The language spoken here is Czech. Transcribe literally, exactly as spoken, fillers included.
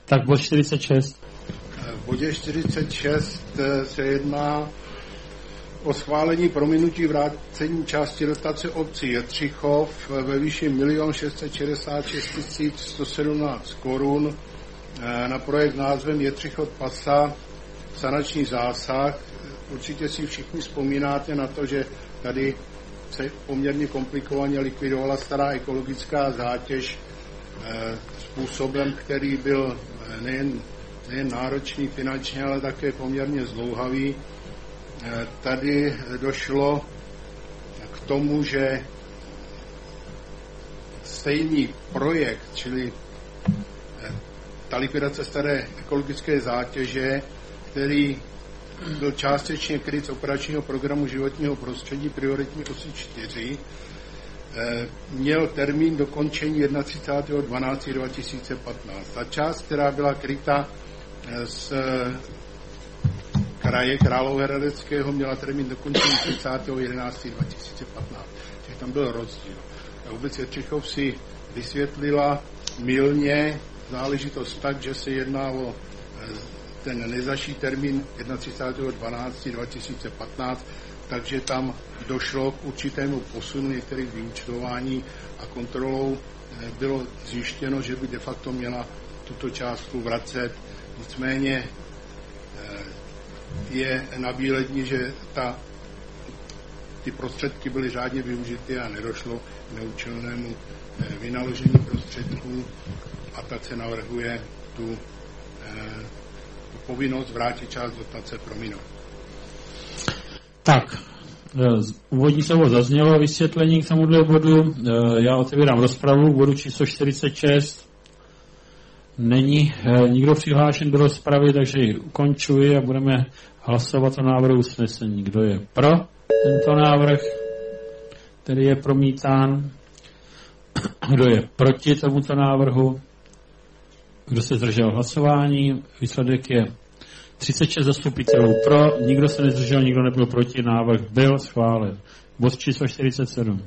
Tak bod čtyřicet šest. V bodě čtyřicet šest se jedná o schválení prominutí vrácení části dotace obci Jetřichov ve výši milion šest set šedesát šest tisíc sto sedmnáct korun na projekt názvem Jetřichov Pasa sanační zásah. Určitě si všichni vzpomínáte na to, že tady se poměrně komplikovaně likvidovala stará ekologická zátěž způsobem, který byl nejen, nejen náročný finančně, ale také poměrně zdlouhavý. Tady došlo k tomu, že stejný projekt, čili ta likvidace staré ekologické zátěže, který byl částečně kryt z operačního programu životního prostředí prioritní osy čtyři, měl termín dokončení třicátého prvního decembra dva tisíce patnáct. Ta část, která byla kryta z kraje Královéhradeckého, měla termín dokončení třicátého jedenáctého dva tisíce patnáct. Takže tam byl rozdíl. Obec Jetřichov si vysvětlila mylně záležitost tak, že se jedná o ten nejzazší termín třicátého prvního decembra dva tisíce patnáct, takže tam došlo k určitému posunu některých vyúčtování a kontrolou bylo zjištěno, že by de facto měla tuto částku vracet. Nicméně je nabílední, že ta, ty prostředky byly řádně využity a nedošlo k neúčelnému vynaložení prostředků, a tak se navrhuje tu, tu povinnost vrátit část dotace prominout. Tak, úvodní slovo zaznělo, vysvětlení k tomuhle bodu. Já otevírám rozpravu k bodu číslo čtyřicet šest. Není nikdo přihlášen do rozpravy, takže ji ukončuji a budeme hlasovat o návrhu usnesení. Kdo je pro tento návrh, který je promítán? Kdo je proti tomuto návrhu? Kdo se zdržel hlasování? Výsledek je třicet šest zastupitelů pro, nikdo se nezdržel, nikdo nebyl proti, návrh byl schválen. Bod číslo čtyřicet sedm.